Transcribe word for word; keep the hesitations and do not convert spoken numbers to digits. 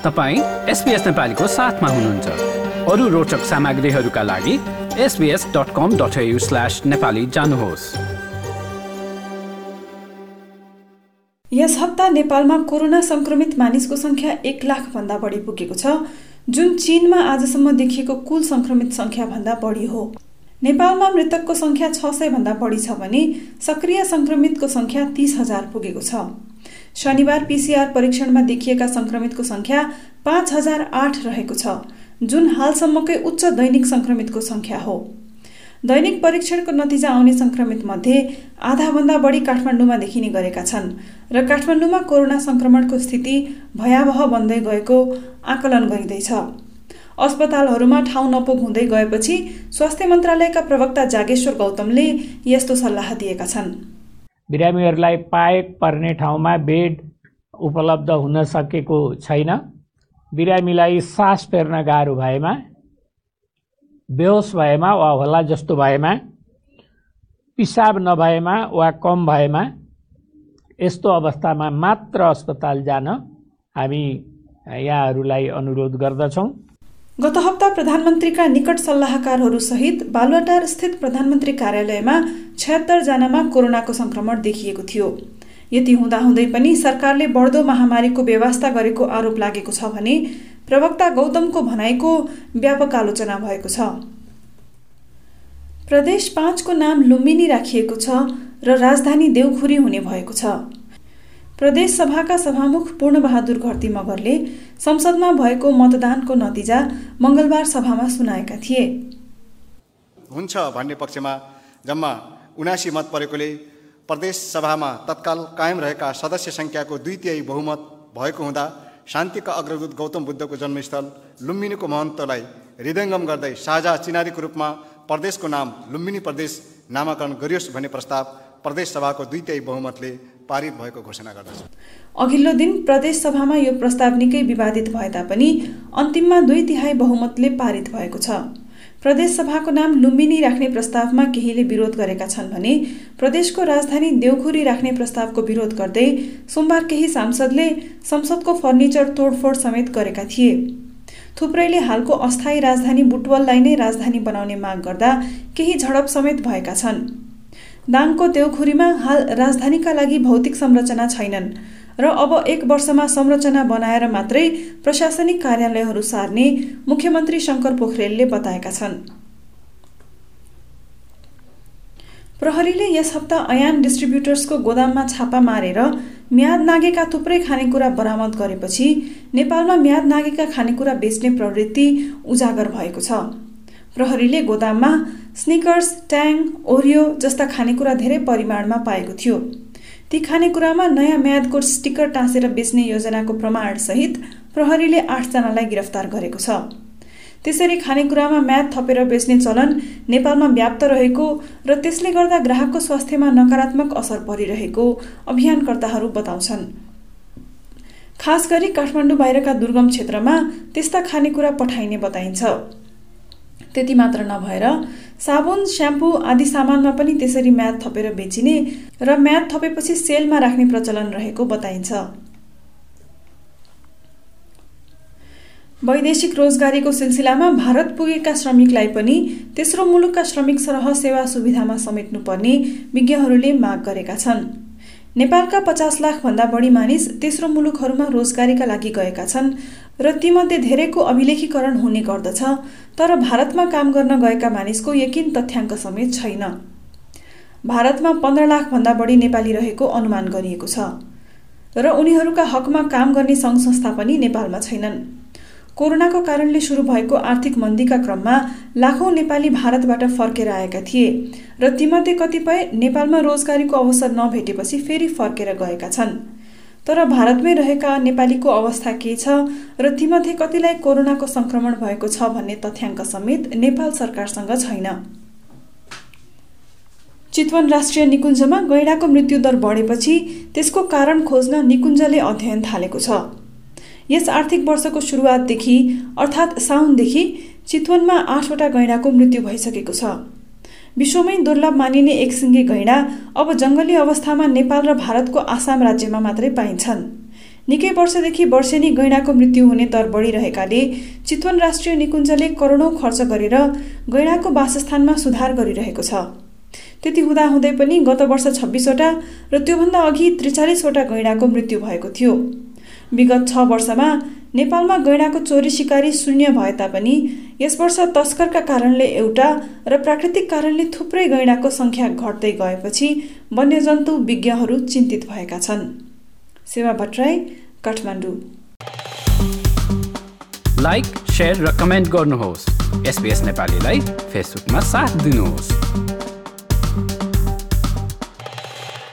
तपाईँ एसबीएस नेपालीको साथमा हुनुहुन्छ। अरू रोचक सामग्रीहरूका लागि S B S dot com dot A U slash Nepali जानुहोस्। यस हप्ता नेपालमा कोरोना संक्रमित मानिसको संख्या एक लाख भन्दा बढी पुगेको छ, जुन चीनमा आजसम्म देखिएको कुल संक्रमित संख्या भन्दा बढी हो। नेपालमा मृतकको संख्या छ सय भन्दा बढी छ भने सक्रिय संक्रमितको संख्या तीस हजार पुगेको छ। शनिबार पीसीआर परीक्षणमा देखिएका संक्रमितको संख्या पाँच हजार आठ रहेको छ, जुन हालसम्मकै उच्च दैनिक संक्रमितको संख्या हो। दैनिक परीक्षणको नतिजा आउने संक्रमित मध्ये आधाभन्दा बढी काठमाडौँमा देखिने गरेका छन् र काठमाडौँमा कोरोना संक्रमणको स्थिति भयावह बन्दै गएको आकलन गरिँदैछ। अस्पतालहरूमा ठाउँ नपुग हुँदै गएपछि स्वास्थ्य मन्त्रालयका प्रवक्ता जागेश्वर गौतमले यस्तो सल्लाह दिएका छन्। बिरामीहरूलाई पाए पर्ने ठाउँमा बेड उपलब्ध हुन सकेको छैन। बिरामीलाई सास फेर्न गाह्रो भएमा, बेहोस भएमा वा होला जस्तो भएमा, पिसाब नभएमा वा कम भएमा, यस्तो अवस्थामा मात्र अस्पताल जान हामी यहाँहरूलाई अनुरोध गर्दछौँ। गत हप्ता प्रधानमन्त्रीका निकट सल्लाहकारहरू सहित बालुवाटार स्थित प्रधानमन्त्री कार्यालयमा छयत्तर जनामा कोरोनाको संक्रमण देखिएको थियो। यति हुँदाहुँदै पनि सरकारले बढ्दो महामारीको व्यवस्था गरेको आरोप लागेको छ भने प्रवक्ता गौतमको भनाइको व्यापक आलोचना भएको छ। प्रदेश पाँचको नाम लुम्बिनी राखिएको छ र राजधानी देउखुरी हुने भएको छ। प्रदेश सभाका सभामुख पूर्णबहादुर घरती मगरले संसदमा भएको मतदानको नतिजा मंगलबार सभामा सुनाएका थिए। हुन्छ भन्ने पक्षमा जम्मा उनासी मत परेकोले प्रदेश सभामा तत्काल कायम रहेका सदस्य संख्याको दुई तिहाई बहुमत भएको हुँदा शान्तिका अग्रदूत गौतम बुद्धको जन्मस्थल लुम्बिनीको महत्त्वलाई हृदयङ्गम गर्दै साझा चिनारीको रूपमा प्रदेशको नाम लुम्बिनी प्रदेश नामाकरण गरियोस् भन्ने प्रस्ताव प्रदेश सभाको दुई तिहाई बहुमतले पारित भएको घोषणा गर्दछ। अघिल्लो दिन प्रदेश सभामा यो प्रस्ताव निकै विवादित भए तापनि अन्तिममा दुई तिहाई बहुमतले पारित भएको छ। प्रदेश सभाको नाम लुम्बिनी राख्ने प्रस्तावमा केहीले विरोध गरेका छन् भने प्रदेशको राजधानी देउखुरी राख्ने प्रस्तावको विरोध गर्दै सोमबार केही सांसदले संसदको फर्निचर तोडफोड समेत गरेका थिए। थुप्रैले हालको अस्थायी राजधानी बुटवललाई नै राजधानी बनाउने माग गर्दा केही झडप समेत भएका छन्। दाङको देउखुरीमा हाल राजधानीका लागि भौतिक संरचना छैनन् र अब एक वर्षमा संरचना बनाएर मात्रै प्रशासनिक कार्यालयहरू सार्ने मुख्यमन्त्री शंकर पोखरेलले बताएका छन्। प्रहरीले यस हप्ता अयान डिस्ट्रिब्युटर्सको गोदाममा छापा मारेर म्याद नागेका थुप्रै खानेकुरा बरामद गरेपछि नेपालमा म्याद नागेका खानेकुरा बेच्ने प्रवृत्ति उजागर भएको छ। प्रहरीले गोदाममा स्निकर्स, ट्याङ, ओरियो जस्ता खानेकुरा धेरै परिमाणमा पाएको थियो। ती खानेकुरामा नयाँ म्यादको स्टिकर टाँसेर बेच्ने योजनाको प्रमाण सहित प्रहरीले आठ जनालाई गिरफ्तार गरेको छ। त्यसरी खानेकुरामा म्याद थपेर बेच्ने चलन नेपालमा व्याप्त रहेको र त्यसले गर्दा ग्राहकको स्वास्थ्यमा नकारात्मक असर परिरहेको अभियानकर्ताहरू बताउँछन्। खास गरी काठमाडौँ बाहिरका दुर्गम क्षेत्रमा त्यस्ता खानेकुरा पठाइने बताइन्छ। त्यति मात्र नभएर साबुन, स्याम्पू आदि सामानमा पनि त्यसरी म्याद थपेर बेचिने र म्याद थपेपछि सेलमा राख्ने प्रचलन रहेको बताइन्छ। वैदेशिक रोजगारीको सिलसिलामा भारत पुगेका श्रमिकलाई पनि तेस्रो मुलुकका श्रमिक सरह सेवा सुविधामा समेट्नुपर्ने विज्ञहरूले माग गरेका छन्। नेपालका पचास लाख भन्दा बढी मानिस तेस्रो मुलुकहरूमा रोजगारीका लागि गएका छन् र तीमध्ये धेरैको अभिलेखीकरण हुने गर्दछ, तर भारतमा काम गर्न गएका मानिसको यकिन तथ्याङ्क समेत छैन। भारतमा पन्ध्र लाख भन्दा बढी नेपाली रहेको अनुमान गरिएको छ र उनीहरूका हकमा काम गर्ने सङ्घ संस्था पनि नेपालमा छैनन्। कोरोनाको कारणले सुरु भएको आर्थिक मन्दीका क्रममा लाखौं नेपाली भारतबाट फर्केर आएका थिए र तीमध्ये कतिपय नेपालमा रोजगारीको अवसर नभेटेपछि फेरि फर्केर गएका छन्। तर भारतमै रहेका नेपालीको अवस्था के छ र तीमध्ये कतिलाई कोरोनाको संक्रमण भएको छ भन्ने तथ्याङ्क समेत नेपाल सरकारसँग छैन। चितवन राष्ट्रिय निकुञ्जमा गैंडाको मृत्युदर बढेपछि त्यसको कारण खोज्न निकुञ्जले अध्ययन थालेको छ। यस आर्थिक वर्षको सुरुवातदेखि अर्थात् साउनदेखि चितवनमा आठवटा गैंडाको मृत्यु भइसकेको छ। विश्वमै दुर्लभ मानिने एकसिङ्गे गैंडा अब जंगली अवस्थामा नेपाल र भारतको आसाम राज्यमा मात्रै पाइन्छन्। निकै वर्षदेखि वर्षेनी गैंडाको मृत्यु हुने दर बढिरहेकाले चितवन राष्ट्रिय निकुञ्जले करोडौँ खर्च गरेर गैंडाको वासस्थानमा सुधार गरिरहेको छ। त्यति हुँदाहुँदै पनि गत वर्ष छब्बिसवटा र त्योभन्दा अघि त्रिचालिसवटा गैंडाको मृत्यु भएको थियो। विगत छ वर्षमा नेपालमा गैंडाको चोरी शिकारी शून्य भए तापनि यस वर्ष तस्करका कारणले एउटा र प्राकृतिक कारणले थुप्रै गैंडाको संख्या घट्दै गएपछि वन्यजन्तु विज्ञहरू चिन्तित भएका छन्। सेवा भट्टराई, काठमाडौँ। लाइक, शेयर र कमेन्ट गर्नुहोस्। एसबीएस नेपालीलाई फेसबुकमा साथ दिनुहोस्।